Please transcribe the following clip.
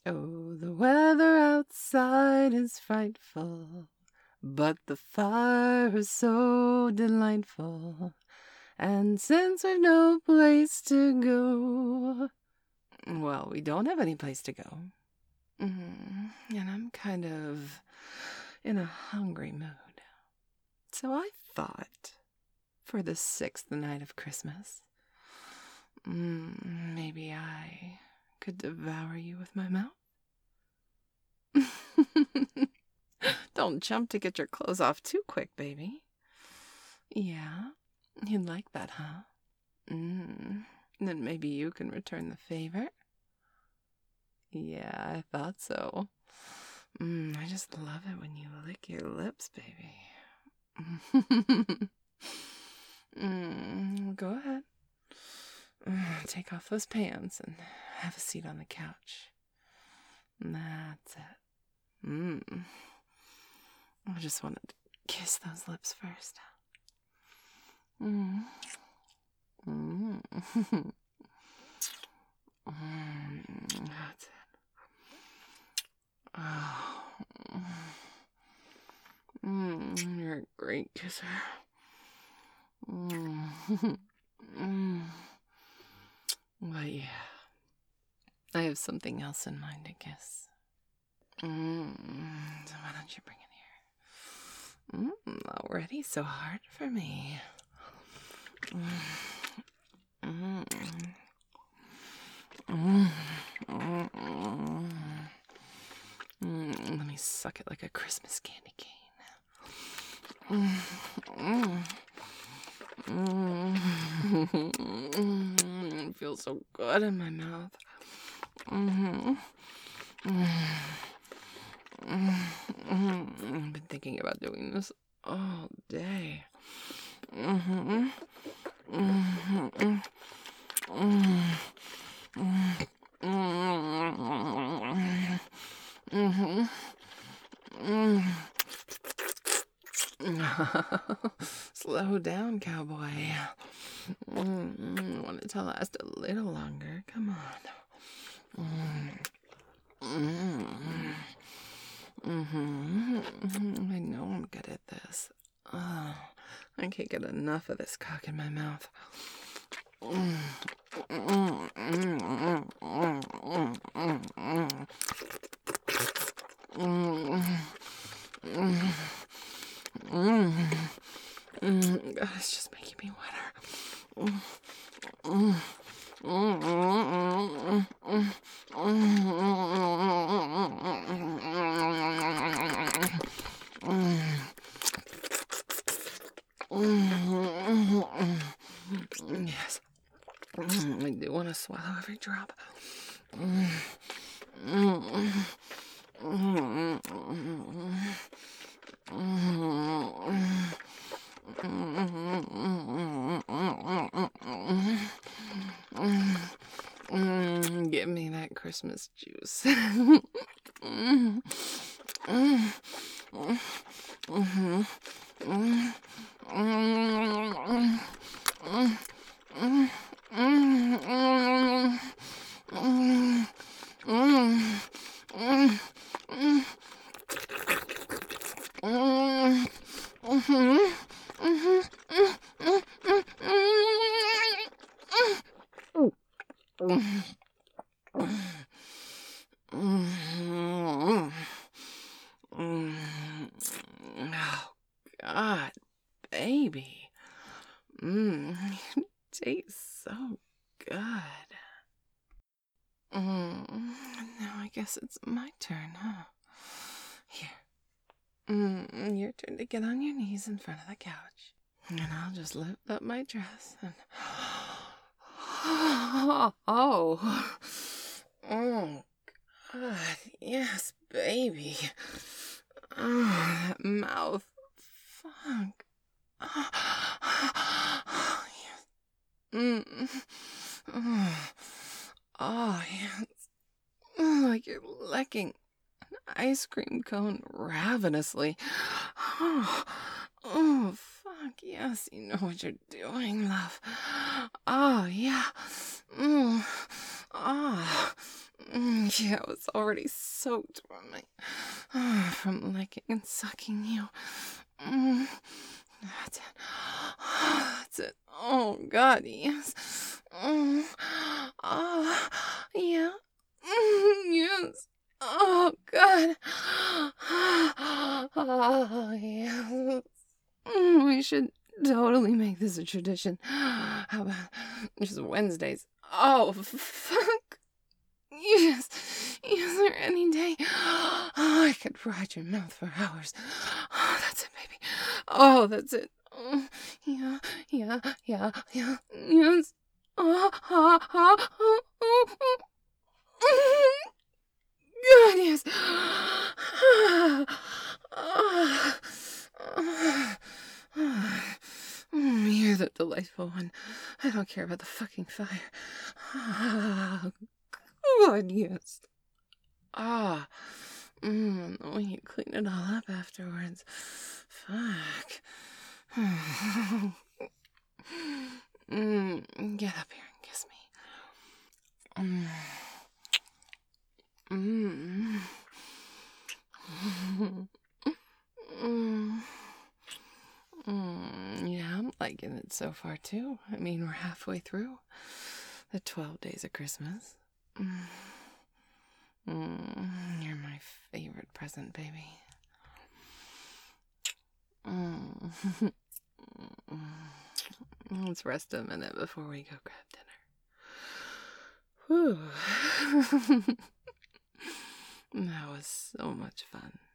Oh, the weather outside is frightful, but the fire is so delightful. And since we've no place to go, well, we don't have any place to go. And I'm kind of in a hungry mood. So I thought, for the 6th night of Christmas, maybe I could devour you with my mouth. Don't jump to get your clothes off too quick, baby. Yeah, you'd like that, huh? Then maybe you can return the favor. Yeah, I thought so. I just love it when you lick your lips, baby. Go ahead. Take off those pants and have a seat on the couch. That's it. I just wanted to kiss those lips first. That's it. Oh. You're a great kisser. But yeah, I have something else in mind to kiss. So why don't you bring it here? Already so hard for me. Let me suck it like a Christmas candy cane. It feels so good in my mouth. I've been thinking about doing this all day. Slow down, cowboy. I want it to last a little longer. Come on. I know I'm good at this. I can't get enough of this cock in my mouth. God, it's just making me wetter. Yes. I do want to swallow every drop. Give me that Christmas juice. Oh, God, baby. It tastes so good. Now I guess it's my turn, huh? Here. Your turn to get on your knees in front of the couch. And I'll just lift up my dress and... Oh, God, yes, baby. Oh, that mouth. Fuck. Oh, yes. Oh, yes. Like you're licking an ice cream cone ravenously. Oh, fuck, yes, you know what you're doing, love. Oh, yeah. Yeah, I was already soaked from licking and sucking you. That's it. That's it. Oh, God, yes. Yeah. Yes. Oh, God. Oh, yes. We should totally make this a tradition. How about just Wednesdays? Oh, fuck. Yes. Is there any day? Oh, I could ride your mouth for hours. Oh, that's it, baby. Oh, that's it. Oh, yeah, yeah, yeah, yeah. Yes. God, yes. You're the delightful one. I don't care about the fucking fire. God, yes. Ah. When you clean it all up afterwards. Fuck. Get up here and kiss me. Yeah, I'm liking it so far too. I mean, we're halfway through the 12 days of Christmas. You're my favorite present, baby. Let's rest a minute before we go grab dinner. Whew. That was so much fun.